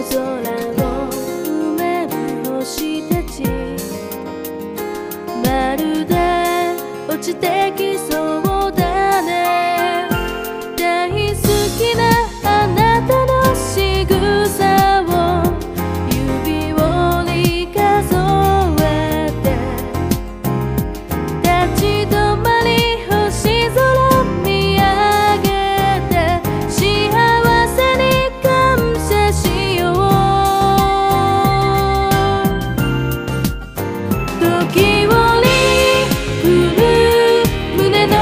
空を埋める星たち、まるで落ちてきそうだね。大好きなあなたの仕草を指折り数えて、立ち止まり星空見上げて、幸せに感謝しよう。時折来る胸の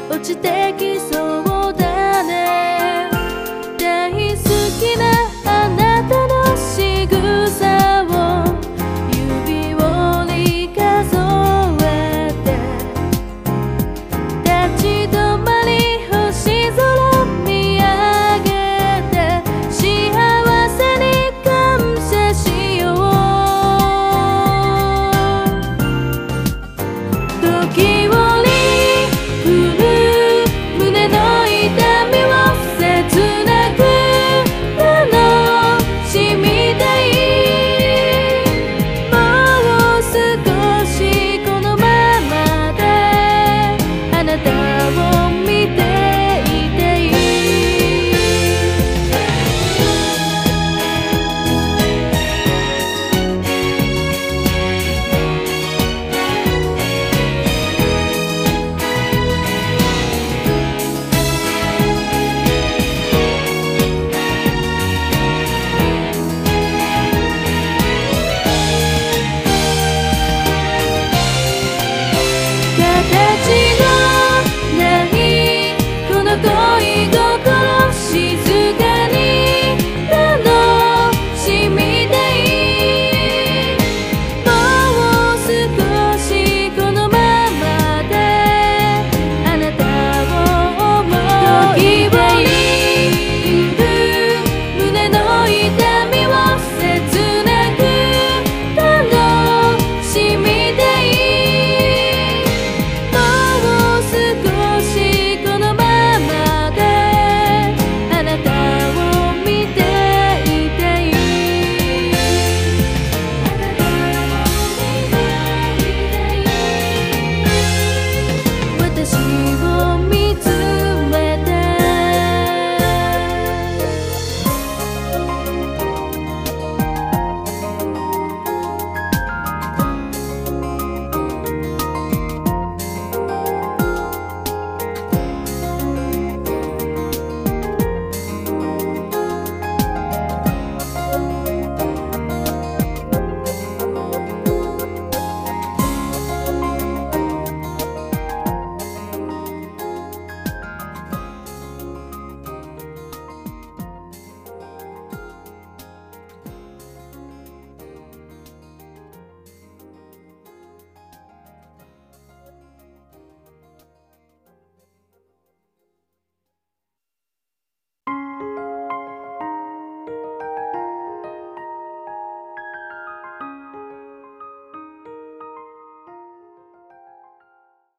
落ちてきそうだね。大好きなあなたの仕草を指折り数えて立ち止まり星空見上げて幸せに感謝しよう。時折来る胸の痛みを切なく楽しみたい。もう少しこのままであなたを見ていたい。形のないこの恋心静かに楽しみたい。もう少しこのままであなたを思いたい。胸の痛みを切なく楽しみたい。もう少しこのままであなたを見ていたい。あなたを見ていたい。私